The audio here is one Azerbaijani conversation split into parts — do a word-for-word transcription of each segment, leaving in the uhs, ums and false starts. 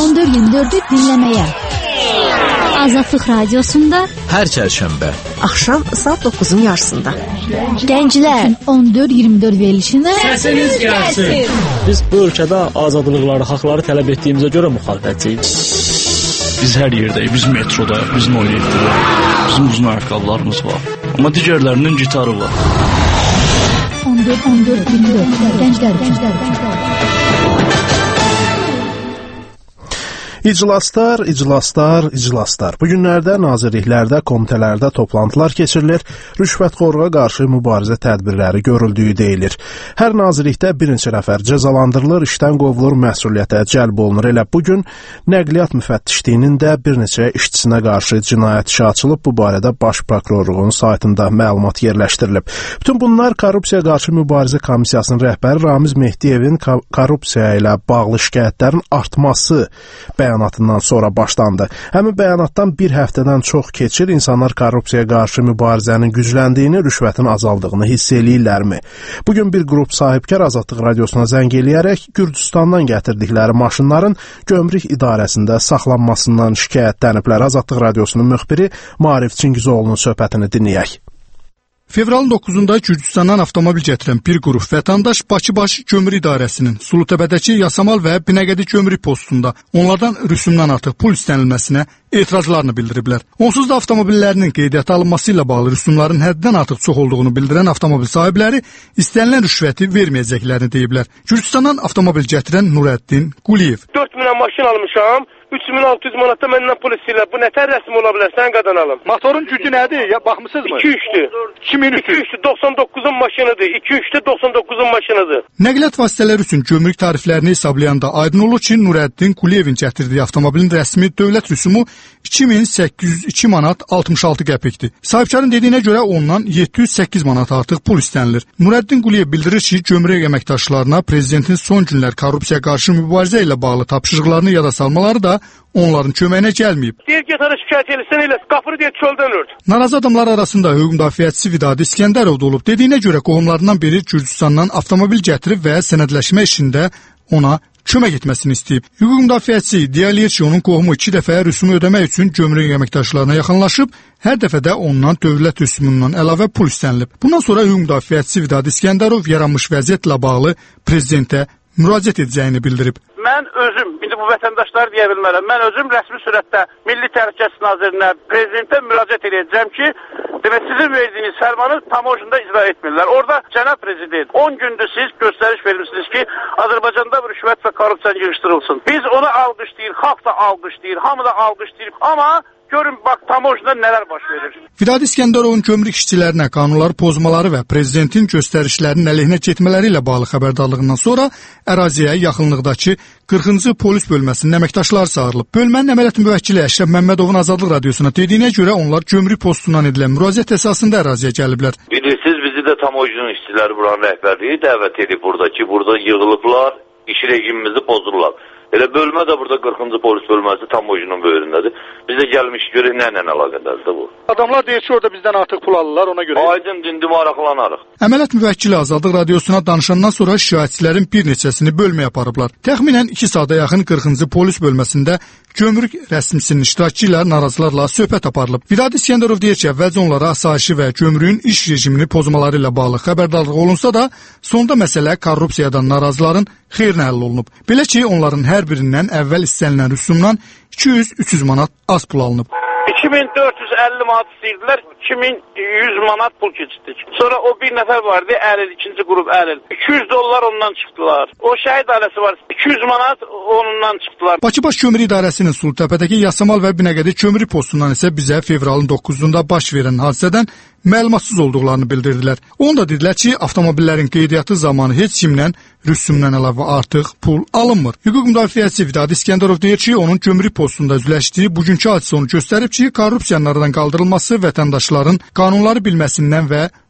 on dörd iyirmi dördü dinləməyə. Azadlıq Radiosunda hər çərşənbə axşam saat doqquzun yarısında. Gənclər on dörd iyirmi dörd verilişində səsiniz gəlsin. Biz bu ölkədə azadlıqları, haqları tələb etdiyimizə görə müxalifətçiyik. Biz hər yerdəyik, biz metrodayıq, bizim o yerdəyik. Bizim uzun ayaqqabılarımız var. Amma digərlərinin gitarı var. on dörd on dörd iyirmi dörd Gənclər, gənclər, gənclər. İclaslar, iclaslar, iclaslar. Bu günlərdə nazirliklərdə, komitələrdə toplantılar keçirilir, rüşvətxorluğa qarşı mübarizə tədbirləri görüldüyü deyilir. Hər nazirlikdə bir neçə nəfər cəzalandırılır, işdən qovulur, məsuliyyətə cəlb olunur. Elə bugün nəqliyyat müfəttişliyinin də bir neçə işçisinə qarşı cinayət işi açılıb, bu barədə Baş Prokurorluğun saytında məlumat yerləşdirilib. Bütün bunlar Korrupsiya qarşı mübarizə komissiyasının rəhbəri Ramiz Mehdiyevin korrupsiya ilə bağlı şikayətlərin artması bəyanatından sonra başlandı. Həmin bəyanatdan bir həftədən çox keçir, insanlar korrupsiyaya qarşı mübarizənin gücləndiyini, rüşvətin azaldığını hiss eləyirlərmi? Bugün bir qrup sahibkar Azadlıq Radiosuna zəng eləyərək Gürcüstandan gətirdikləri maşınların gömrük idarəsində saxlanmasından şikayətləniblər. Azadlıq Radiosunun müxbiri Maarif Çingizoğlu'nun söhbətini dinləyək. Fevralın doqquzunda Gürcüstandan avtomobil gətirən bir qrup vətəndaş Bakıbaşı Kömür İdarəsinin Sulutəpədəki Yasamal və Binəqədi Kömürü postunda onlardan rüsumdan artıq pul istənilməsinə etirazlarını bildiriblər. Onsuz da avtomobillərinin qeydiyyata alınması ilə bağlı rüsumların həddən artıq çox olduğunu bildirən avtomobil sahibləri istənilən rüşvəti verməyəcəklərini deyiblər. Gürcüstandan avtomobil gətirən Nurəddin Quliyev. dörd minə maşın almışam. üç min altı yüz manatda məndən pul istəyirlər. Bu nətər rəsm ola bilər? Sən qadan alım. Motorun gücü nədir? Ya baxmısınız mı? iki üçdür. iki min üç yüz. iki üçdür. doxsan doqquzun maşınıdır. iki üçdür. doxsan doqquzun maşınıdır. Nəqliyyat vasitələri üçün gömrük tariflərini hesablayanda aydın olur ki, Nurəddin Quliyevin gətirdiyi avtomobilin rəsmi dövlət rüsumu iki min səkkiz yüz iki manat altmış altı qəpikdir. Sahibkarın dediyinə görə ondan yeddi yüz səkkiz manat artıq pul istənilir. Nurəddin Quliyev bildirir ki, gömrük əməkdaşlarına prezidentin son günlər korrupsiya qarşı mübarizə ilə bağlı tapşırıqlarını yada salmaları da onların köməyinə gəlməyib. Deyir ki, sana şikayət eləsən elə, qapını deyir çöldən ört. Narazı adamlar arasında hüquq müdafiəçisi Vidadi İskəndərov da olub. Dediyinə görə qohumlarından biri Gürcüstandan avtomobil gətirib və sənədləşmə işində ona kömək etməsini istəyib. Hüquq müdafiəçisi iddia eləyir ki, onun qohumu iki dəfə rüsumu ödəmək üçün gömrük əməkdaşlarına yaxınlaşıb, hər dəfə də ondan dövlət rüsumundan əlavə pul istənilib. Bundan sonra hüquq müdafiəçisi Vidadi İskəndərov yaranmış vəziyyətlə bağlı prezidentə müraciət edəcəyini bildirib. Mən özüm, indi bu vətəndaşlar deyə bilmərəm, mən özüm rəsmi sürətdə Milli Təhlükəsizlik Nazirinə, prezidentə müraciət edəcəm ki, demək sizin verdiyiniz fərmanı tamojunda icra etmirlər. Orada cənab prezident on gündür siz göstəriş vermişsiniz ki, Azərbaycanda rüşvət və korrupsiya yığışdırılsın. Biz onu alqışlayır, xalq da alqışlayır, hamı da alqışlayır, amma görün bax tamojda nələr baş verir. Vidadi İskəndərovun gömrük işçilərinə qanunları pozmaları və prezidentin göstərişlərinin əleyhinə getmələri ilə bağlı xəbərdarlığından sonra əraziyə yaxınlıqdakı qırxıncı polis bölməsinin əməkdaşları çağırılıb. Bölmənin əməliyyat müvəkkili Əşrəf Məmmədovun Azadlıq Radiosuna dediyinə görə onlar gömrük postundan edilən müraciət əsasında əraziyə gəliblər. Bilirsiniz, bizi də tamojun işçiləri buranın rəhbərliyi dəvət edib burada ki, burada yığılıblar, iş rejimimizi pozurlar. Elə bölmə də burada qırxıncı polis bölməsi tamojunun böyründədir. Biz də gəlmiş görək nə ilə əlaqədərdir bu. Adamlar deyir ki, orada bizdən artıq pul alırlar, ona görə. Aydın dindi maraqlanarıq. Əməliyyat müvəkkili Azadlıq Radiosuna danışandan sonra şikayətçilərin bir neçəsini bölməyə aparıblar. Təxminən iki saata yaxın qırxıncı polis bölməsində gömrük rəsmisinin iştirakçı ilə narazılarla söhbət aparılıb. Vidadi İskəndərov deyir ki, əvvəlcə onlara asayişi və gömrüyün iş rejimini pozmaları ilə bağlı xəbərdarlıq olunsa da, sonda məsələ korrupsiyadan narazıların xeyrinə həll olunub. Belə ki, onların hər birindən əvvəl istənilən rüsumdan iki yüz üç yüz manat az pul alınıb. iki min dörd yüz əlli manat istəyirdilər, iki min yüz manat pul keçirdik. Sonra o bir nəfər vardı, Əlil, ikinci qrup Əlil. iki yüz dollar ondan çıxdılar. O şəhid ailəsi var, iki yüz manat ondan çıxdılar. Bakıbaş Kömür İdarəsinin Sulutəpədəki Yasamal və Binəqədi Kömürü postundan isə bizə fevralın doqquzunda baş verən hadisədən məlumatsız olduqlarını bildirdilər. Onu da dedilər ki, avtomobillərin qeydiyyatı zamanı heç kimdən rüsumdan əlavə artıq pul alınmır. Hüquq müdafiəçisi Vidadi İskəndərov deyir ki, onun gömrük postunda üzləşdiyi bugünkü hadisə onu göstərib ki, korrupsiyanın aradan qaldırılması vətəndaşların qanunları bilməsindən və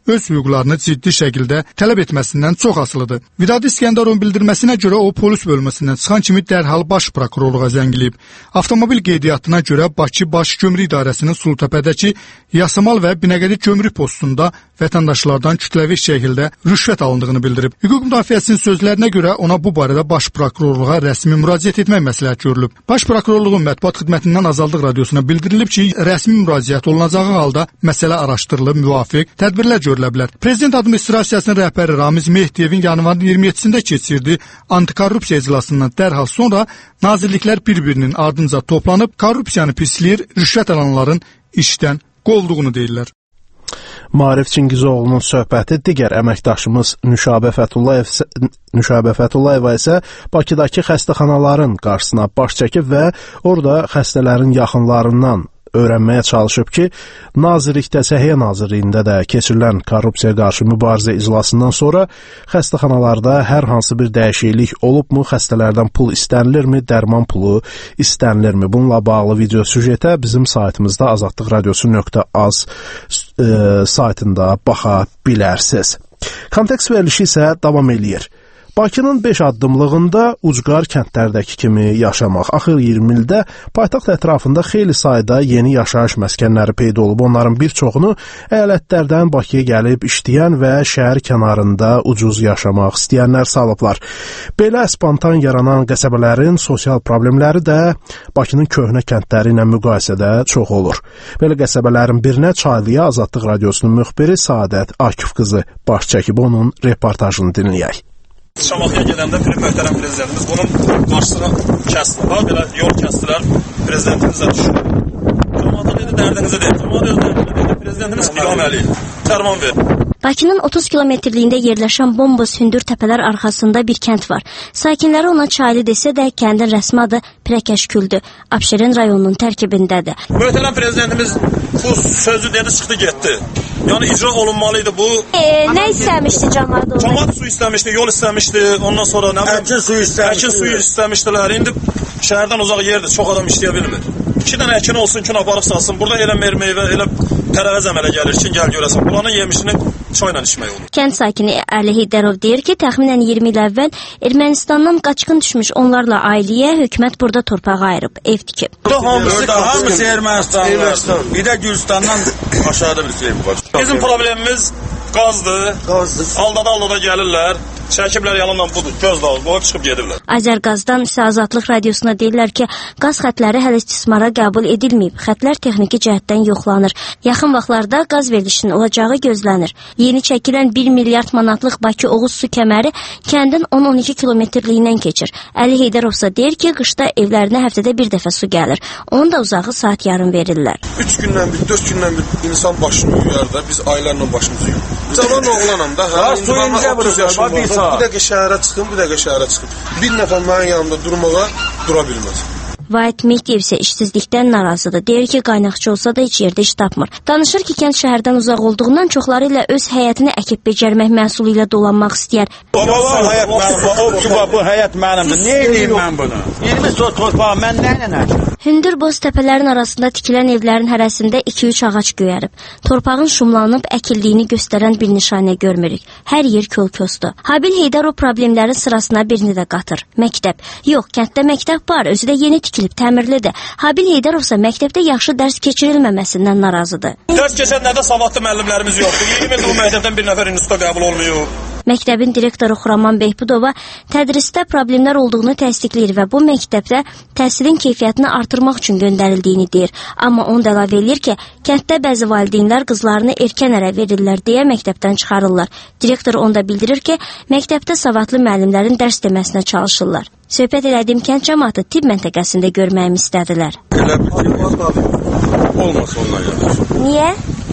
öz hüquqlarını ciddi şəkildə tələb etməsindən çox asılıdır. Vidadi İsgəndarovun bildirməsinə görə o polis bölməsindən çıxan kimi dərhal baş prokurorluğa zəngiləyib. Avtomobil qeydiyyatına görə Bakı Baş Gömrük İdarəsinin Sultəpədəki Yasamal və Binəqədi gömrük postunda vətəndaşlardan kütləvi şəkildə rüşvət alındığını bildirib. Hüquq müdafiəsinin sözlərinə görə ona bu barədə baş prokurorluğa rəsmi müraciət etmək məsləhət görülüb. Baş prokurorluğun mətbuat xidmətindən Azaldıq radiosuna bildirilib ki, rəsmi müraciət olunacağı halda məsələ araşdırılıb, müvafiq tədbirlər görülə bilər. Prezident Administrasiyasının rəhbəri Ramiz Mehdiyevin yanvarın iyirmi yeddisində keçirdiyi antikorrupsiya iclasından dərhal sonra nazirliklər bir-birinin ardınca toplanıb korrupsiyanı pisləyir, rüşvət alanların işdən qovduğunu deyirlər. Maarif Çingizoğlu'nun söhbəti digər əməkdaşımız Nüşabə Fəthullayev, Nüşabə Fətullayeva isə Bakıdakı xəstəxanaların qarşısına baş çəkib və orada xəstələrin yaxınlarından öyrənməyə çalışıb ki, Nazirlikdə, Səhiyyə Nazirliyində də keçirilən korrupsiya qarşı mübarizə iclasından sonra xəstəxanalarda hər hansı bir dəyişiklik olubmu, xəstələrdən pul istənilirmi, dərman pulu istənilirmi? Bununla bağlı video süjetə bizim saytımızda azadlıq radiosu nöqtə az e, saytında baxa bilərsiniz. Kontekst verilişi isə davam eləyir. Bakının beş addımlığında ucqar kəndlərdəki kimi yaşamaq. Axır iyirmi ildə paytaxt ətrafında xeyli sayda yeni yaşayış məskənləri peyda olub. Onların bir çoxunu əyalətlərdən Bakıya gəlib işləyən və şəhər kənarında ucuz yaşamaq istəyənlər salıblar. Belə spontan yaranan qəsəbələrin sosial problemləri də Bakının köhnə kəndləri ilə müqayisədə çox olur. Belə qəsəbələrin birinə Çaylıya Azadlıq radiosunun müxbiri Saadət Akif qızı baş çəkib, onun reportajını dinləyək. Şamaxıya gedəndə möhtərəm prezidentimiz bunun qarşısına kəsdilər, belə yol kəsdilər, prezidentimizə düşdü. Cəmaata dedi, dərdinizi deyil. Cəmaata dedi, dedi, prezidentimiz İlham Əliyev fərman verdi. Bakının otuz kilometrliyində yerləşən bomboz hündür təpələr arxasında bir kənd var. Sakinləri ona Çaylı desə də kəndin rəsmi adı Pirəkəşküldür. Abşeron rayonunun tərkibindədir. Möhtərəm prezidentimiz bu sözü dedi, çıxdı, getdi. Yəni icra olunmalıydı bu. E, nə istəmişdi cəmaat? Cəmaat su istəmişdi, yol istəmişdi. Ondan sonra nə bilim, əkin suyu istəmişdi. Əkin suyu istəmişdilər. İndi şəhərdən uzaq yerdir, çox adam işləyə bilmir. İki dənə əkin olsun ki, aparıb salsın. Burada elə meyvə, elə tərəvəz əmələ gəlir ki, gəl görəsən. Buranın yemişini çayla içmək olur. Kənd sakini Əli Heydərov deyir ki, təxminən iyirmi il əvvəl Ermənistandan qaçqın düşmüş onlarla ailəyə hökumət burada torpağı ayırıb, ev tikib. Burada hamısı, hamısı Ermənistanlar. Bir də Gürcistandan aşağıda bir şey var. Bizim problemimiz qazdır. Qazdır. Aldada-aldada gəlirlər. Çəkiblər yalanla budur, göz dağılıb, boyub çıxıb gedirlər. Azərqazdan isə Azadlıq radiosuna deyirlər ki, qaz xətləri hələ istismara qəbul edilməyib. Xətlər texniki cəhətdən yoxlanır. Yaxın vaxtlarda qaz verilişinin olacağı gözlənir. Yeni çəkilən bir milyard manatlıq Bakı-Oğuz su kəməri kəndin on on iki kilometrliyindən keçir. Əli Heydərov isə deyir ki, qışda evlərinə həftədə bir dəfə su gəlir. Onun da uzağı saat yarım verirlər. üç gündən bir, dörd gündən bir insan başını yuyar da, biz ailələrlə başımızı yuyur. Cavan oğlanam da, hə, indi bana otuz yaşım var. Bir dəqiqə şəhərə çıxın, bir dəqiqə şəhərə çıxın. Bir nəfər mənim yanımda durmağa dura bilməz. Vahid Mehdiyev isə işsizlikdən narazıdır. Deyir ki, qaynaqçı olsa da heç yerdə iş tapmır. Danışır ki, kənd şəhərdən uzaq olduğundan çoxları ilə öz həyətini əkib becərmək məhsulu ilə dolanmaq istəyər. Baba, həyət mənim, o ki, bu həyət mənimdir. Nə edeyim mən bunu? iyirmi sot torpağı mən nə ilə əkəm? Hündür boz təpələrin arasında tikilən evlərin hərəsində iki üç ağac göyərib. Torpağın şumlanıb əkildiyini göstərən bir nişanə görmürük. Hər yer kol-kosdur. Habil Heydərov problemlərin sırasına birini də qatır. Məktəb. Yox, kənddə məktəb var, özü də yeni tikilib, təmirlidir. Habil Heydərov isə məktəbdə yaxşı dərs keçirilməməsindən narazıdır. Dərs keçənlərdə savadlı müəllimlərimiz yoxdur. iyirmi il bu məktəbdən bir nəfər instituta qəbul olmuyor. Məktəbin direktoru Xuraman Behbudova tədrisdə problemlər olduğunu təsdiqləyir və bu məktəbdə təhsilin keyfiyyətini artırmaq üçün göndərildiyini deyir. Amma onu da əlavə edir ki, kənddə bəzi valideynlər qızlarını erkən ərə verirlər deyə məktəbdən çıxarırlar. Direktor onda bildirir ki, məktəbdə savadlı müəllimlərin dərs deməsinə çalışırlar. Söhbət elədiyim kənd cəmaatı tibb məntəqəsində görməyimi istədilər. Elə bir şey olmasa ondan yanaşır. Niyə?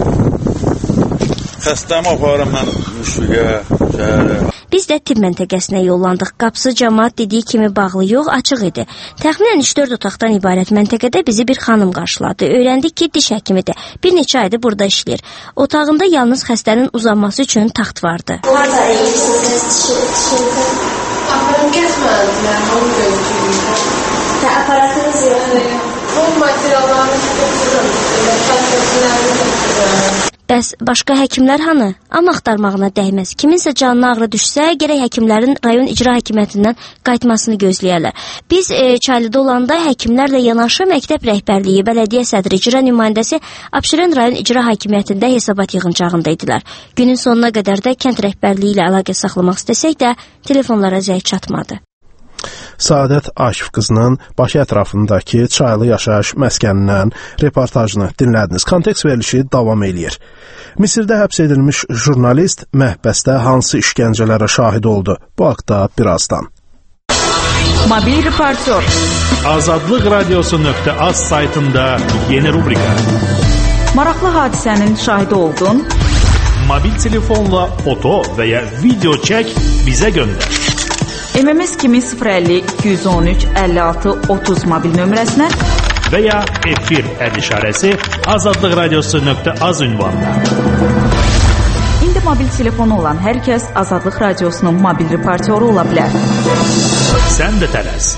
Xəstəmi aparım mən müşfiqə, şəhərə. Biz də tibb məntəqəsinə yollandıq. Qapısı cəmaat dediyi kimi bağlı yox, açıq idi. Təxminən üç dörd otaqdan ibarət məntəqədə bizi bir xanım qarşıladı. Öyrəndik ki, diş həkimidir. Bir neçə aydır burada işləyir. Otağında yalnız xəstənin uzanması üçün taxt vardı. Harada eləyirsiniz dişinizə? Aparat gəzmədilər, onu gözləyirlər. Və aparatınız yoxdur. Bu materiallarını götürürüm. Xəstələrimi götürürüm. Bəs başqa həkimlər hanı? Amma axtarmağına dəyməz. Kiminsə canına ağrı düşsə, gərək həkimlərin rayon icra hakimiyyətindən qayıtmasını gözləyərlər. Biz e, Çaylıda olanda həkimlərlə yanaşı məktəb rəhbərliyi, bələdiyyə sədri, icra nümayəndəsi Abşeron rayon icra hakimiyyətində hesabat yığıncağında idilər. Günün sonuna qədər də kənd rəhbərliyi ilə əlaqə saxlamaq istəsək də telefonlara zəng çatmadı. Səadət Akif qızının Bakı ətrafındakı Çaylı yaşayış məskənindən reportajını dinlədiniz. Kontekst verilişi davam eləyir. Misirdə həbs edilmiş jurnalist məhbəsdə hansı işgəncələrə şahid oldu? Bu haqda birazdan. Mobil reportör. Azadlıq radiosu nöqtə az saytında yeni rubrika. Maraqlı hadisənin şahidi oldun. Mobil telefonla foto və ya video çək, bizə göndər. M M S kimi sıfır əlli iki yüz on üç əlli altı otuz mobil nömrəsinə və ya efir əd işarəsi azadlıq radiosu nöqtə az ünvanına. İndi mobil telefonu olan hər kəs Azadlıq radiosunun mobil reportyoru ola bilər. Sən də tələs.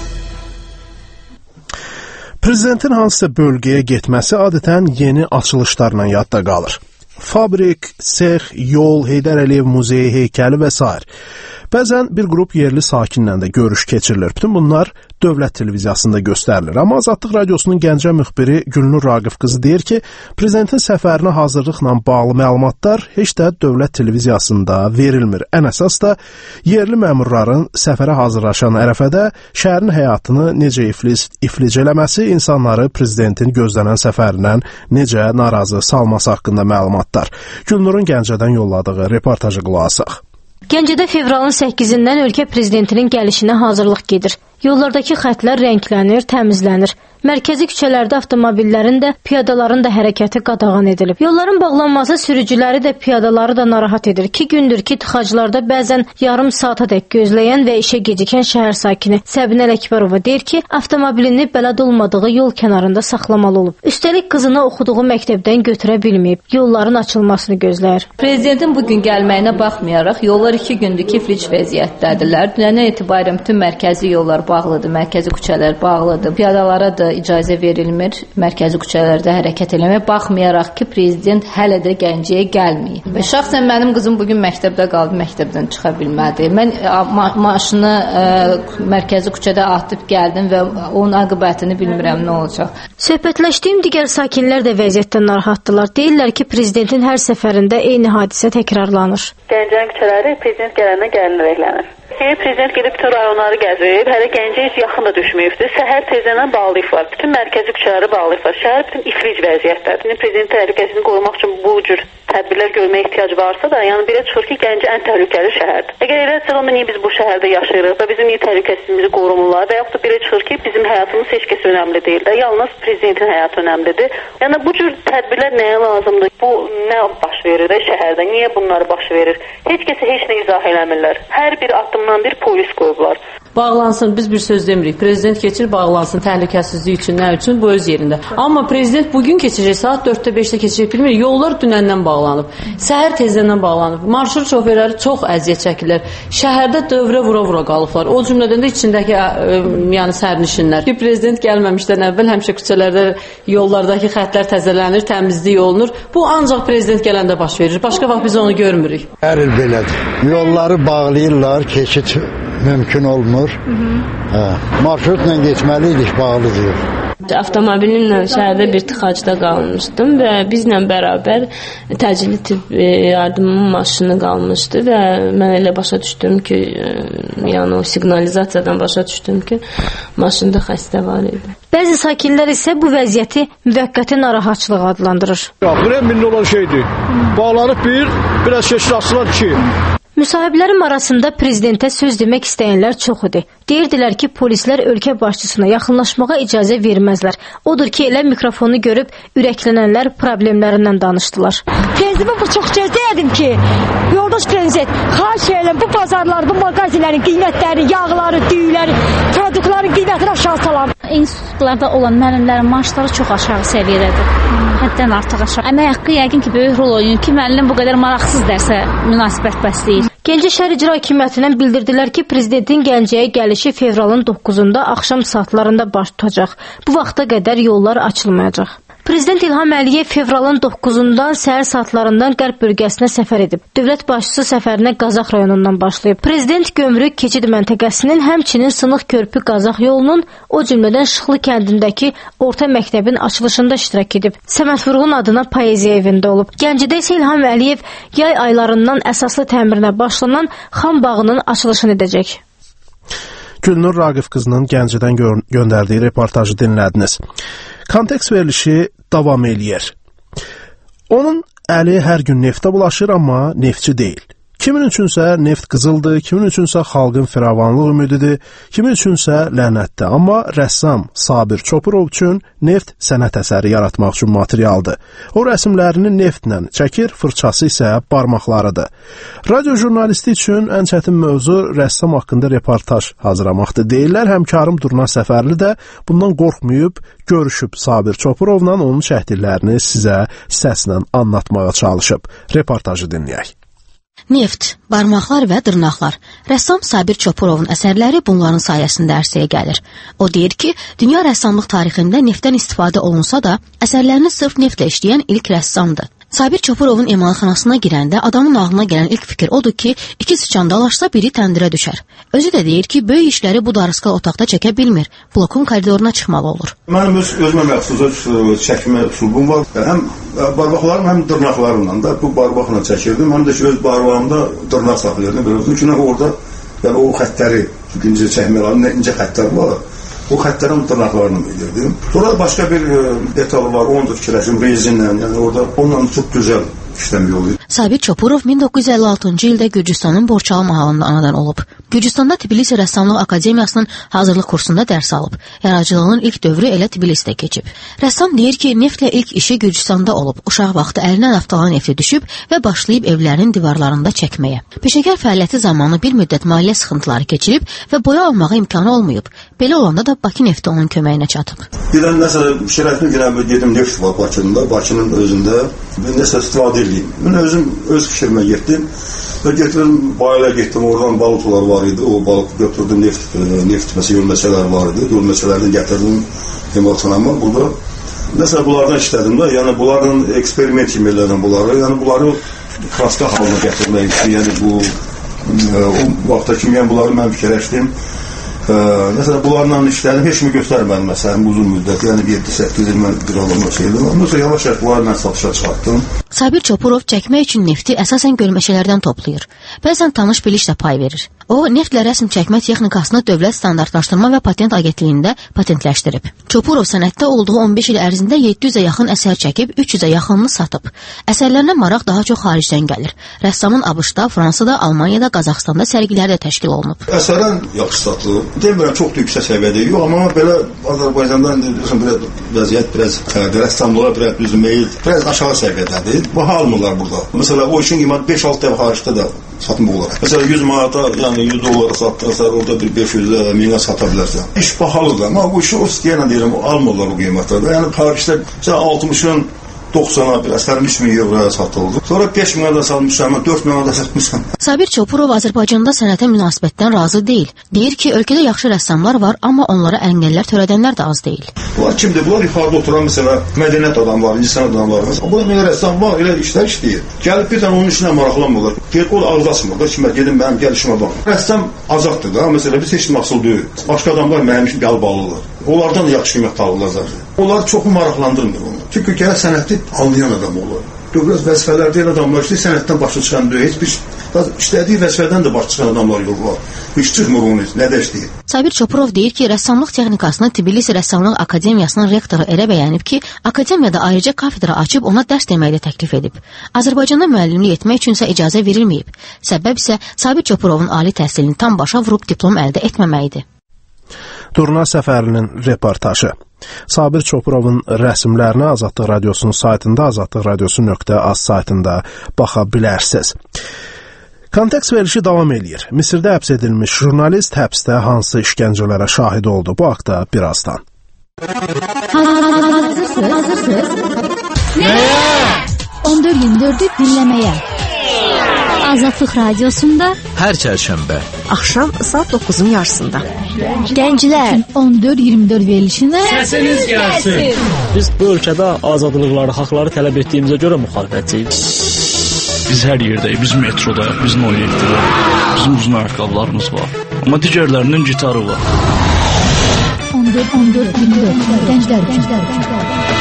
Prezidentin hansısa bölgəyə getməsi adətən yeni açılışlarla yadda qalır. Fabrik, sex, yol, Heydər Əliyev muzeyi, heykəli və s. Bəzən bir qrup yerli sakinlə də görüş keçirilir. Bütün bunlar dövlət televiziyasında göstərilir. Amma Azadlıq radiosunun Gəncə müxbiri Gülnur Raqif qızı deyir ki, prezidentin səfərinə hazırlıqla bağlı məlumatlar heç də dövlət televiziyasında verilmir. Ən əsas da yerli məmurların səfərə hazırlaşan ərəfədə şəhərin həyatını necə iflic, iflic eləməsi, insanları prezidentin gözlənən səfərindən necə narazı salması haqqında məlumatlar. Gülnurun Gəncədən yolladığı reportajı qulaq asaq. Gəncədə fevralın səkkizindən ölkə prezidentinin gəlişinə hazırlıq gedir. Yollardakı xəttlər rənglənir, təmizlənir. Mərkəzi küçələrdə avtomobillərin də, piyadaların da hərəkəti qadağan edilib. Yolların bağlanması sürücüləri də, piyadaları da narahat edir. İki gündür ki, tıxaclarda bəzən yarım saata dək gözləyən və işə gecikən şəhər sakini Səbinə Ələkbərova deyir ki, avtomobilini bələd olmadığı yol kənarında saxlamalı olub. Üstəlik qızını oxuduğu məktəbdən götürə bilməyib. Yolların açılmasını gözləyir. Prezidentin bugün gəlməyinə baxmayaraq, yollar iki gündür ki, iflic vəziyyətdədirlər. Dünəndən etibarən bütün mərkəzi yollar bağlıdır, mərkəzi küçələr bağlıdır. Piyadalara da icazə verilmir mərkəzi küçələrdə hərəkət eləməyə, baxmayaraq ki, prezident hələ də Gəncəyə gəlməyib. Və şəxsən mənim qızım bugün məktəbdə qaldı, məktəbdən çıxa bilmədi. Mən ma maşını ə, mərkəzi küçədə atıb gəldim və onun aqibətini bilmirəm nə olacaq. Söhbətləşdiyim digər sakinlər də vəziyyətdən narahatdılar. Deyirlər ki, prezidentin hər səfərində eyni hadisə təkrarlanır. Gəncənin küçələri prezident gələndə gəlinirəklənir. Prezident gedib bütün rayonları gəzir, hələ Gəncəyə heç yaxın da düşməyibdir. Səhər tezdən bağlayıblar, bütün mərkəzi küçələri bağlayıblar. Şəhər bütün iflic vəziyyətdədir. Prezident təhlükəsizliyini qorumaq üçün bu cür tədbirlər görməyə ehtiyac varsa da, yəni belə çıxır ki, Gəncə ən təhlükəli şəhərdir. Əgər elədirsə, onda niyə biz bu şəhərdə yaşayırıq və bizim niyə təhlükəsizliyimizi qorumurlar və yaxud da belə çıxır ki, bizim həyatımız heç kəs önəmli deyil də, yalnız prezidentin həyatı önəmlidir. Yəni bu cür tədbirlər nəyə lazımdır? Bu nə baş verir də şəhərdə? Niyə bunları baş verir? Heç kəsə heç nə izah eləmirlər. Hər bir addımdan bir polis qoyublar. Bağlansın, biz bir söz demirik. Prezident keçir, bağlansın təhlükəsizliyi üçün, nə üçün? Bu öz yerində. Amma prezident bugün keçəcək, saat dörddə beşdə keçəcək, bilmirik. Yollar dünəndən bağlanıb. Səhər tezdən bağlanıb. Marşrut şoferləri çox əziyyət çəkirlər. Şəhərdə dövrə vura-vura qalıblar. O cümlədən də içindəki ə, yəni sərnişinlər. Ki, prezident gəlməmişdən əvvəl həmişə küçələrdə, yollardakı xəttlər təzələnir, təmizlik olunur. Bu ancaq prezident gələndə baş verir. Başqa vaxt biz onu görmürük. Hər il belədir. Yolları bağlayırlar, keçid mümkün olmur. Hə, marşrutla getməliydik, bağlıdır. Avtomobilimlə şəhərdə bir tıxacda qalmışdım və bizlə bərabər təcili tibb yardımı maşını qalmışdı və mən elə başa düşdüm ki, yəni o siqnalizasiyadan başa düşdüm ki, maşında xəstə var idi. Bəzi sakinlər isə bu vəziyyəti müvəqqəti narahatçılıq adlandırır. Bu nə minli olan şeydir. Bağlanıb bir, biraz keçir asılan iki. Müsahiblərim arasında prezidentə söz demək istəyənlər çox idi. Deyirdilər ki, polislər ölkə başçısına yaxınlaşmağa icazə verməzlər. Odur ki, elə mikrofonu görüb ürəklənənlər problemlərindən danışdılar. Prezidentə bu çox göz deyədim ki, yoldaş prezident, xahiş edirəm bu bazarlar, bu mağazilərin qiymətləri, yağları, düyüləri, produktların qiymətini aşağı salam. İnstitutlarda olan müəllimlərin maaşları çox aşağı səviyyədədir. Həddən artıq aşağı. Əmək haqqı yəqin ki, böyük rol oynayır ki, müəllim bu qədər maraqsız dərsə münasibət bəsləyir. Gəncə şəhər icra hakimiyyətindən bildirdilər ki, prezidentin Gəncəyə gəlişi fevralın doqquzunda axşam saatlarında baş tutacaq. Bu vaxta qədər yollar açılmayacaq. Prezident İlham Əliyev fevralın doqquzundan səhər saatlarından qərb bölgəsinə səfər edib. Dövlət başçısı səfərinə Qazax rayonundan başlayıb. Prezident Gömrük keçid məntəqəsinin, həmçinin Sınıq Körpü Qazax yolunun, o cümlədən Şıxlı kəndindəki orta məktəbin açılışında iştirak edib. Səməd Vurğun adına poeziya evində olub. Gəncədə isə İlham Əliyev yay aylarından əsaslı təmirinə başlanan Xan bağının açılışını edəcək. Gülnur Raqif qızının Gəncədən gö göndərdiyi reportajı dinlədiniz. Kontekst verilişi davam eləyir. Onun əli hər gün neftə bulaşır, amma neftçi deyil. Kimin üçünsə neft qızıldır, kimin üçünsə xalqın firavanlıq ümididir, kimin üçünsə lənətdir. Amma rəssam Sabir Çopurov üçün neft sənət əsəri yaratmaq üçün materialdır. O rəsmlərini neftlə çəkir, fırçası isə barmaqlarıdır. Radio jurnalisti üçün ən çətin mövzu rəssam haqqında reportaj hazırlamaqdır. Deyirlər, həmkarım Durna Səfərli də bundan qorxmayıb, görüşüb Sabir Çopurovla onun şəhidlərini sizə səslə anlatmağa çalışıb. Reportajı dinləyək. Neft, barmaqlar və dırnaqlar. Rəssam Sabir Çopurovun əsərləri bunların sayəsində ərsəyə gəlir. O deyir ki, dünya rəssamlıq tarixində neftdən istifadə olunsa da, əsərlərini sırf neftlə işləyən ilk rəssamdır. Sabir Çopurovun emalxanasına girəndə adamın ağlına gələn ilk fikir odur ki, iki sıçan dalaşsa biri təndirə düşər. Özü də deyir ki, böyük işləri bu darısqal otaqda çəkə bilmir. Blokun koridoruna çıxmalı olur. Mənim öz, özümə məxsus çəkmə üsulum var. Həm barmaqlarım, həm dırnaqlarımla da bu barmaqla çəkirdim. Həm də ki, öz barmağımda dırnaq saxlayırdım. Çünki orada yəni, o xəttləri, çünki incə çəkmələrinin incə xəttlər var. O xəttlərin dırnaqlarını bilirdim. Sonra başqa bir detal var, onu da fikirləşdim rezinlə, yəni orada onunla çox gözəl işləmək olur. Sabir Çopurov min doqquz yüz əlli altıncı ildə Gürcüstanın Borçalı mahallında anadan olub. Gürcüstanda Tbilisi Rəssamlıq Akademiyasının hazırlıq kursunda dərs alıb. Yaradıcılığının ilk dövrü elə Tbilisidə keçib. Rəssam deyir ki, neftlə ilk işi Gürcüstanda olub. Uşaq vaxtı əlinə naftalan nefti düşüb və başlayıb evlərin divarlarında çəkməyə. Peşəkar fəaliyyəti zamanı bir müddət maliyyə sıxıntıları keçirib və boya almağa imkanı olmayıb. Belə olanda da Bakı nefti onun köməyinə çatıb. Birdən nəsə şirətini girən bir gedim neft var Bakıda, Bakının özündə. Nəsə istifadə edeyim. Mən özüm öz fikrimə getdim və getirdim, bayıla getdim, oradan balıqlar var idi, o balıq götürdüm, neft, neft məsələ yönməsələr var idi, yönməsələrdən gətirdim emalxanama, burada nəsə bunlardan işlədim də, yəni bunların eksperiment kimi elədim bunları, yəni bunları kraska halına gətirmək üçün, yəni bu o vaxta kimi yəni bunları mən fikirləşdim. Məsələn, bunlarla işlərim heç mi göstərmədim məsələn uzun müddət, yəni yeddi səkkiz il mən bir adamla şeydim. Ondan sonra yavaş-yavaş bunları mən satışa çıxartdım. Sabir Çopurov çəkmək üçün nefti əsasən gölməçələrdən toplayır. Bəzən tanış biliş də pay verir. O, neftlə rəsm çəkmə texnikasını Dövlət Standartlaşdırma və Patent Agentliyində patentləşdirib. Çopurov sənətdə olduğu on beş il ərzində yeddi yüzə yaxın əsər çəkib, üç yüzə yaxınını satıb. Əsərlərinə maraq daha çox xaricdən gəlir. Rəssamın ABŞ-da, Fransada, Almaniyada, Qazaxstanda sərgiləri də təşkil olunub. Əsərən yaxşı satılıb. Demirəm, çox da yüksək səviyyədə yox, amma belə Azərbaycanda belə vəziyyət biraz rəssamlığa biraz düzü meyil, biraz aşağı səviyyədədir. Baha almırlar burada. Məsələn, o işin qiyməti beş altı dəfə xaricdə də satım olaraq. Məsələn, yüz manata, yəni yüz dollara satdırsan, orada bir beş yüz minə sata bilərsən. İş bahalıdır, amma bu işi o istəyənə deyirəm, almırlar o qiymətlərdə. Yəni, xaricdə altmışın doxsana bir əsərim üç min euroya satıldı. Sonra beş minə də satmışam, dörd minə də satmışam. Sabir Çopurov Azərbaycanda sənətə münasibətdən razı deyil. Deyir ki, ölkədə yaxşı rəssamlar var, amma onlara əngəllər törədənlər də az deyil. Bunlar kimdir? Bunlar yuxarıda oturan məsələ mədəniyyət adamları, insan adamları. Burada nə rəssam var, elə işlər işləyir. Gəlib bir dənə onun işinə maraqlanmırlar. Deyir, o da ağız açmırlar. Kimə gedim mənim gəlişimə bax. Rəssam azaddır da, məsələ biz heç asıl deyil. Başqa adamlar mənim üçün qəlbalılar. Onlardan da yaxşı qiymət alırlar zaten. Onlar çoxu maraqlandırmır onu. Çünki gələ sənəti anlayan adam olur. Dövlət vəzifələr deyil adamlar işte sənətdən başa çıxan deyil. Heç bir işlədiyi vəzifədən də başa çıxan adamlar yox var. Heç çıxmır onun nə də işləyir. Sabir Çopurov deyir ki, rəssamlıq texnikasını Tbilisi Rəssamlıq Akademiyasının rektoru elə bəyənib ki, akademiyada ayrıca kafedra açıb ona dərs deməyi də təklif edib. Azərbaycanda müəllimlik etmək üçünsə icazə verilməyib. Səbəb isə Sabir Çopurovun ali təhsilini tam başa vurub diplom əldə etməməyidir. Durna Səfərlinin reportajı. Sabir Çopurovun rəsmlərini Azadlıq Radiosunun saytında, azadlıq radiosu nöqtə az saytında baxa bilərsiniz. Kontekst verilişi davam eləyir. Misirdə həbs edilmiş jurnalist həbsdə hansı işgəncələrə şahid oldu? Bu haqda birazdan. Hazırsınız? Hazırsınız? Nəyə? on dörd iyirmi dördü dinləməyə. Azadlıq Radiosunda hər çərşənbə axşam saat doqquzun yarısında. Gənclər on dörd iyirmi dörd verilişinə səsiniz gəlsin. Biz bu ölkədə azadlıqları, haqları tələb etdiyimizə görə müxalifətçiyik. Biz hər yerdəyik, biz metrodayıq, biz noyeddəyik, bizim uzun ayaqqabılarımız var. Amma digərlərinin gitarı var. on dörd on dörd iyirmi dörd gənclər üçün.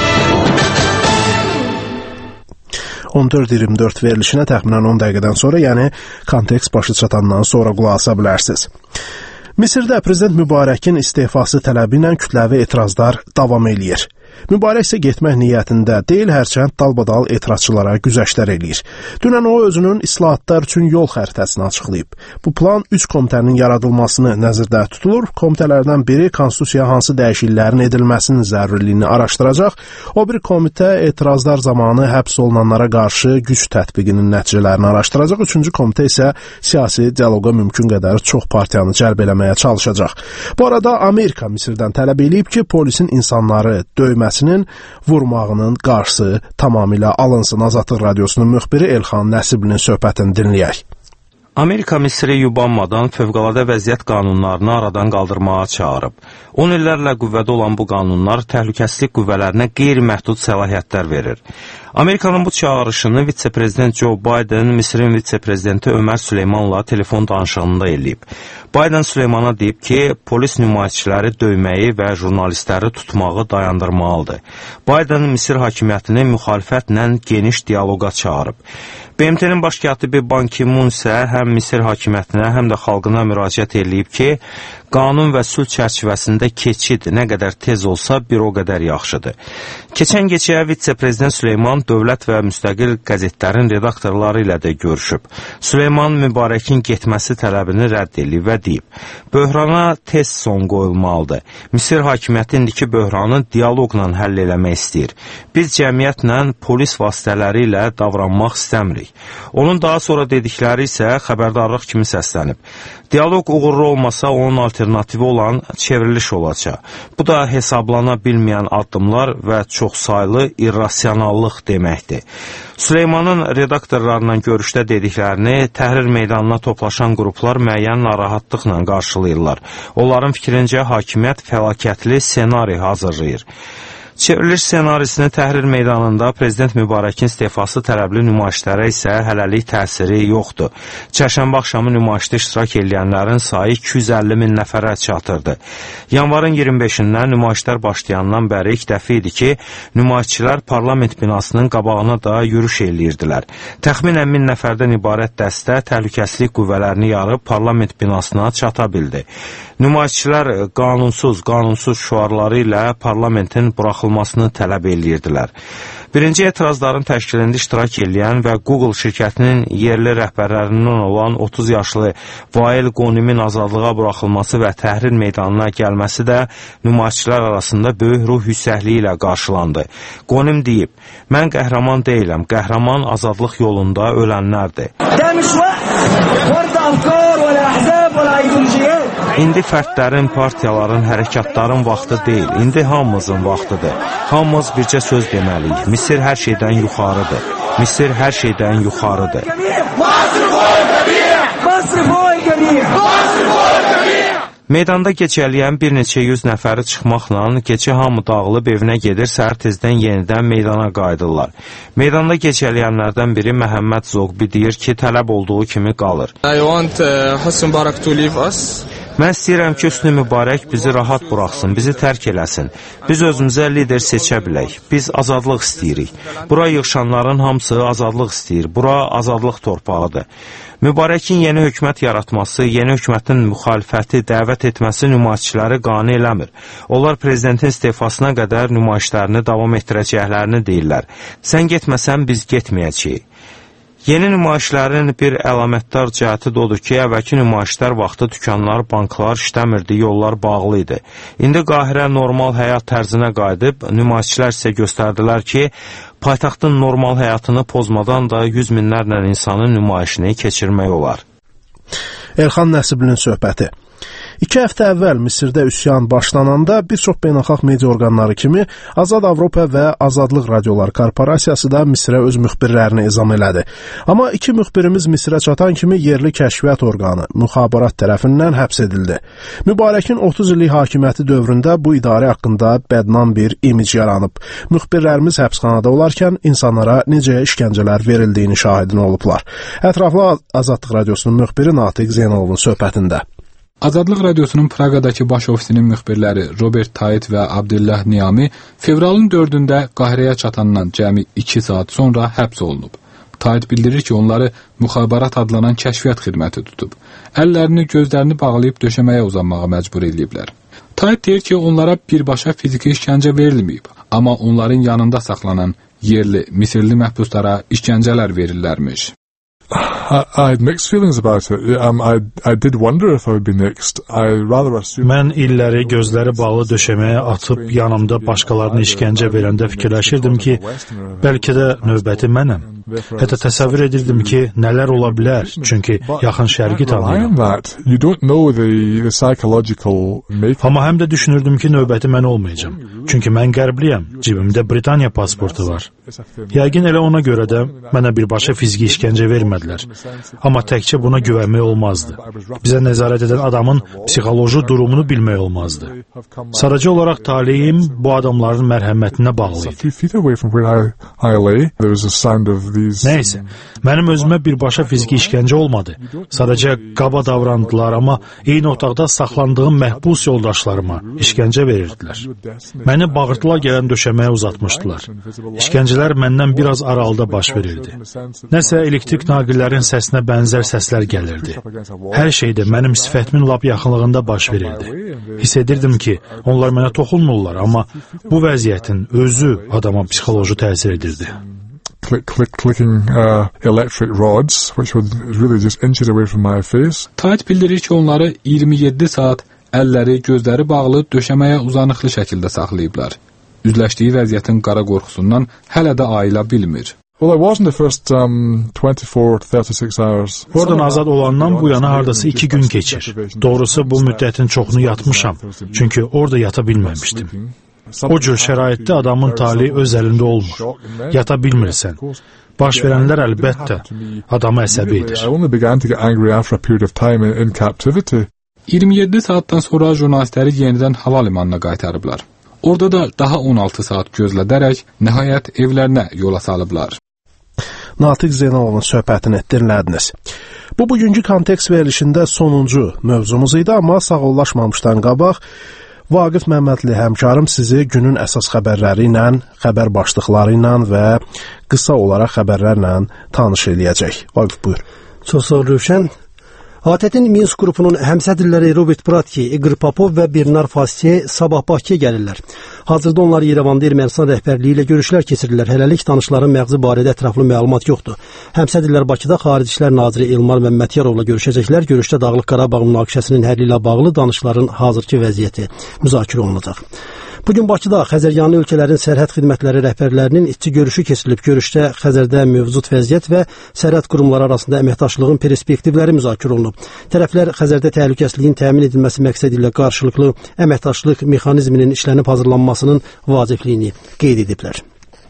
on dörd iyirmi dörd verilişinə təxminən on dəqiqədən sonra, yəni kontekst başı çatandan sonra qulaq asa bilərsiniz. Misirdə Prezident Mübarəkin istefası tələbi ilə kütləvi etirazlar davam eləyir. Mübarək isə getmək niyyətində deyil, hərçənd dalbadal etirazçılara güzəştlər eləyir. Dünən o özünün islahatlar üçün yol xəritəsini açıqlayıb. Bu plan üç komitənin yaradılmasını nəzərdə tutulur. Komitələrdən biri konstitusiyaya hansı dəyişikliklərin edilməsinin zərurliyini araşdıracaq. O bir komitə etirazlar zamanı həbs olunanlara qarşı güc tətbiqinin nəticələrini araşdıracaq. Üçüncü komitə isə siyasi dialoqa mümkün qədər çox partiyanı cəlb eləməyə çalışacaq. Bu arada Amerika Misirdən tələb eləyib ki, polisin insanları döyməsi vurmağının qarşısı tamamilə alınsın. Azadlıq Radiosunun müxbiri Elxan Nəsiblinin söhbətini dinləyək. Amerika Misri yubanmadan fövqəladə vəziyyət qanunlarını aradan qaldırmağa çağırıb. on illərlə qüvvədə olan bu qanunlar təhlükəsizlik qüvvələrinə qeyri-məhdud səlahiyyətlər verir. Amerikanın bu çağırışını vitse-prezident Joe Biden Misirin vitse-prezidenti Ömər Süleymanla telefon danışığında eləyib. Biden Süleymana deyib ki, polis nümayişçiləri döyməyi və jurnalistləri tutmağı dayandırmalıdır. Biden Misir hakimiyyətini müxalifətlə geniş dialoqa çağırıb. B M T-nin baş katibi Ban Ki-mun isə həm Misir hakimiyyətinə, həm də xalqına müraciət edib ki, qanun və sülh çərçivəsində keçid nə qədər tez olsa bir o qədər yaxşıdır. Keçən gecə vitse-prezident Süleyman dövlət və müstəqil qəzetlərin redaktorları ilə də görüşüb. Süleyman Mübarəkin getməsi tələbini rədd edib və deyib, böhrana tez son qoyulmalıdır. Misir hakimiyyəti indiki böhranı dialoqla həll eləmək istəyir. Biz cəmiyyətlə polis vasitələri ilə davranmaq istəmirik. Onun daha sonra dedikləri isə xəbərdarlıq kimi səslənib. Dialoq uğurlu olmasa onun alternativi olan çevriliş olacaq. Bu da hesablana bilməyən addımlar və çoxsaylı irrasionallıq deməkdir. Süleymanın redaktorlarla görüşdə dediklərini Təhrir meydanına toplaşan qruplar müəyyən narahatlıqla qarşılayırlar. Onların fikrincə hakimiyyət fəlakətli ssenari hazırlayır. Çevriliş ssenarisini Təhrir meydanında Prezident Mübarəkin istefası tələbli nümayişlərə isə hələlik təsiri yoxdur. Çərşənbə axşamı nümayişdə iştirak edənlərin sayı iki yüz əlli min nəfərə çatırdı. Yanvarın iyirmi beşindən nümayişlər başlayandan bəri ilk dəfə idi ki, nümayişçilər parlament binasının qabağına da yürüş eləyirdilər. Təxminən min nəfərdən ibarət dəstə təhlükəsizlik qüvvələrini yarıb parlament binasına çata bildi. Nümayişçilər qanunsuz, qanunsuz şüarları ilə parlamentin buraxılmasını tələb edirdilər. Birinci etirazların təşkilində iştirak edən və Google şirkətinin yerli rəhbərlərindən olan otuz yaşlı Vail Qonimin azadlığa buraxılması və Təhrir meydanına gəlməsi də nümayişçilər arasında böyük ruh yüksəkliyi ilə qarşılandı. Qonim deyib, mən qəhrəman deyiləm, qəhrəman azadlıq yolunda ölənlərdir. İndi fərdlərin, partiyaların, hərəkatların vaxtı deyil, indi hamımızın vaxtıdır. Hamımız bircə söz deməliyik. Misir hər şeydən yuxarıdır. Misir hər şeydən yuxarıdır. Meydanda gecələyən bir neçə yüz nəfəri çıxmaqla gecə hamı dağılıb evinə gedir, səhər tezdən yenidən meydana qayıdırlar. Meydanda gecələyənlərdən biri Məhəmməd Zoqbi deyir ki, tələb olduğu kimi qalır. I want uh, Hosni Mubarak to leave us. Mən istəyirəm ki, Hosni Mübarək bizi rahat buraxsın, bizi tərk eləsin. Biz özümüzə lider seçə bilək. Biz azadlıq istəyirik. Bura yığışanların hamısı azadlıq istəyir. Bura azadlıq torpağıdır. Mübarəkin yeni hökumət yaratması, yeni hökumətin müxalifəti dəvət etməsi nümayişçiləri qane eləmir. Onlar prezidentin istefasına qədər nümayişlərini davam etdirəcəklərini deyirlər. Sən getməsən biz getməyəcəyik. Yeni nümayişlərin bir əlamətdar cəhəti də odur ki, əvvəlki nümayişlər vaxtı dükanlar, banklar işləmirdi, yollar bağlı idi. İndi Qahirə normal həyat tərzinə qayıdıb, nümayişçilər isə göstərdilər ki, paytaxtın normal həyatını pozmadan da yüz minlərlə insanın nümayişini keçirmək olar. Elxan Nəsiblinin söhbəti. İki həftə əvvəl Misirdə üsyan başlananda bir çox beynəlxalq media orqanları kimi Azad Avropa və Azadlıq Radiolar Korporasiyası da Misirə öz müxbirlərini izam elədi. Amma iki müxbirimiz Misirə çatan kimi yerli kəşfiyyat orqanı, müxabarat tərəfindən həbs edildi. Mübarəkin otuz illik hakimiyyəti dövründə bu idarə haqqında bədnam bir imic yaranıb. Müxbirlərimiz həbsxanada olarkən insanlara necə işgəncələr verildiyini şahidin olublar. Ətraflı Azadlıq Radiosunun müxbiri Natiq Zeynalovun söhbətində. Azadlıq Radiosunun Praqadakı baş ofisinin müxbirləri Robert Tayit və Abdullah Niyami fevralın dördündə Qahirəyə çatandan cəmi iki saat sonra həbs olunub. Tayit bildirir ki, onları müxabarat adlanan kəşfiyyat xidməti tutub. Əllərini, gözlərini bağlayıb döşəməyə uzanmağa məcbur ediblər. Tayit deyir ki, onlara birbaşa fiziki işgəncə verilməyib, amma onların yanında saxlanan yerli, Misirli məhbuslara işgəncələr verirlərmiş. I, I had mixed feelings about it. Um, I, I did wonder if I would be next. I rather assumed... Mən illəri gözləri bağlı döşəməyə atıb yanımda başqalarına işgəncə verəndə fikirləşirdim ki, bəlkə də növbəti mənəm. Hətta təsəvvür edirdim ki, nələr ola bilər, çünki yaxın şərqi tanıyıram. Amma həm də düşünürdüm ki, növbəti mən olmayacam. Çünki mən qərbliyəm, cibimdə Britaniya pasportu var. Yəqin elə ona görə də mənə birbaşa fiziki işgəncə vermədilər. Amma təkcə buna güvənmək olmazdı. Bizə nəzarət edən adamın psixoloji durumunu bilmək olmazdı. Sadəcə olaraq taleyim bu adamların mərhəmətinə bağlı idi. Nəysə, mənim özümə birbaşa fiziki işgəncə olmadı. Sadəcə qaba davrandılar, amma eyni otaqda saxlandığım məhbus yoldaşlarıma işgəncə verirdilər. Məni bağırtılar gələn döşəməyə uzatmışdılar. İşgəncələr məndən biraz aralıda baş verirdi. Nəsə elektrik naqillərin səsinə bənzər səslər gəlirdi. Hər şeydə mənim sifətimin lap yaxınlığında baş verirdi. Hiss edirdim ki, onlar mənə toxunmurlar, amma bu vəziyyətin özü adama psixoloji təsir edirdi. Click, click, clicking uh, electric rods, which would really just inches away from my face. Tayit bildirir ki, onları iyirmi yeddi saat əlləri, gözləri bağlı döşəməyə uzanıqlı şəkildə saxlayıblar. Üzləşdiyi vəziyyətin qara qorxusundan hələ də ayıla bilmir. Well, I wasn't the first um, twenty-four to thirty-six hours. Oradan azad olandan bu yana hardasa iki gün keçir. Doğrusu bu müddətin çoxunu yatmışam, çünki orada yata bilməmişdim. O cür şəraitdə adamın tali öz əlində olmur. Yata bilmirsən. Baş verənlər əlbəttə adamı əsəbi edir. iyirmi yeddi saatdan sonra jurnalistləri yenidən hava limanına qaytarıblar. Orada da daha on altı saat gözlədərək nəhayət evlərinə yola salıblar. Natiq Zeynalovun söhbətini dinlədiniz. Bu, bugünkü kontekst verilişində sonuncu mövzumuz idi, amma sağollaşmamışdan qabaq Vaqif Məmmədli həmkarım sizi günün əsas xəbərləri ilə, xəbər başlıqları ilə və qısa olaraq xəbərlərlə tanış eləyəcək. Vaqif, buyur. Çox sağ ol, Rövşən. A T T-nin Minsk qrupunun həmsədrləri Robert Bratki, Igor Popov və Bernard Fassier sabah Bakıya gəlirlər. Hazırda onlar Yerevanda Ermənistan rəhbərliyi ilə görüşlər keçirirlər. Hələlik tanışların məğzi barədə ətraflı məlumat yoxdur. Həmsədrlər Bakıda Xarici İşlər Naziri Elmar Məmmədyarovla görüşəcəklər. Görüşdə Dağlıq Qarabağ münaqişəsinin həlli ilə bağlı danışıqların hazırki vəziyyəti müzakirə olunacaq. Bugün Bakıda Xəzəryanı ölkələrin sərhəd xidmətləri rəhbərlərinin içi görüşü keçirilib. Görüşdə Xəzərdə mövcud vəziyyət və sərhəd qurumları arasında əməkdaşlığın perspektivləri müzakirə olunub. Tərəflər Xəzərdə təhlükəsizliyin təmin edilməsi məqsədi ilə qarşılıqlı əməkdaşlıq mexanizminin işlənib hazırlanmasının vacibliyini qeyd ediblər.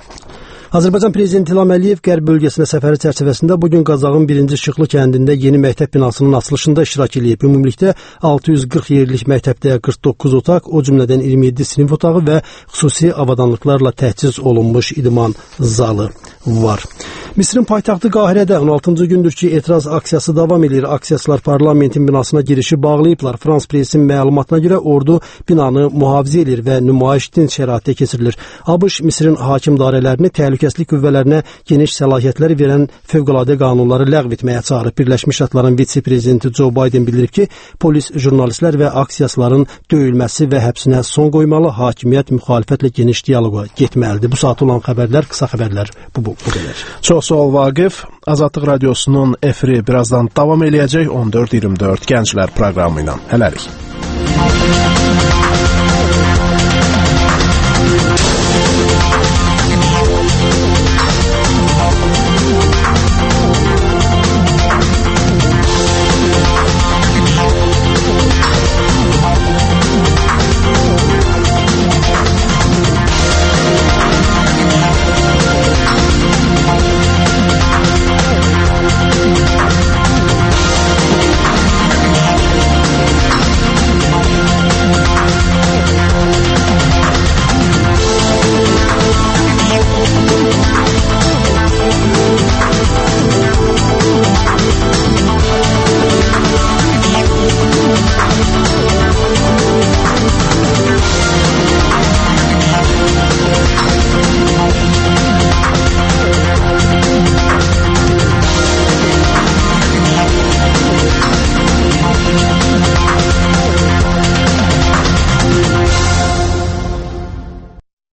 Azərbaycan Prezidenti İlham Əliyev Qərb bölgəsinə səfəri çərçivəsində bugün Qazaxın birinci Şıxlı kəndində yeni məktəb binasının açılışında iştirak edib. Ümumilikdə altı yüz qırx yerlik məktəbdə qırx doqquz otaq, o cümlədən iyirmi yeddi sinif otağı və xüsusi avadanlıqlarla təchiz olunmuş idman zalı var. Misirin paytaxtı Qahirədə on altıncı gündür ki, etiraz aksiyası davam edir. Aksiyasılar parlamentin binasına girişi bağlayıblar. Frans Presin məlumatına görə ordu binanı mühafizə edir və nümayiş dinc şəraitdə keçirilir. ABŞ Misirin hakim dairələrini təhlükəsizlik qüvvələrinə geniş səlahiyyətlər verən fövqəladə qanunları ləğv etməyə çağırıb. Birləşmiş Ştatların vitse-prezidenti Joe Biden bildirib ki, polis, jurnalistlər və aksiyasların döyülməsi və həbsinə son qoymalı, hakimiyyət müxalifətlə geniş dialoqa getməlidir. Bu saat olan xəbərlər, qısa xəbərlər bu, bu, bu qədər. Çox sağ ol Vaqif. Azadlıq Radiosunun efiri birazdan davam eləyəcək on dörd iyirmi dörd Gənclər proqramı ilə. Hələlik.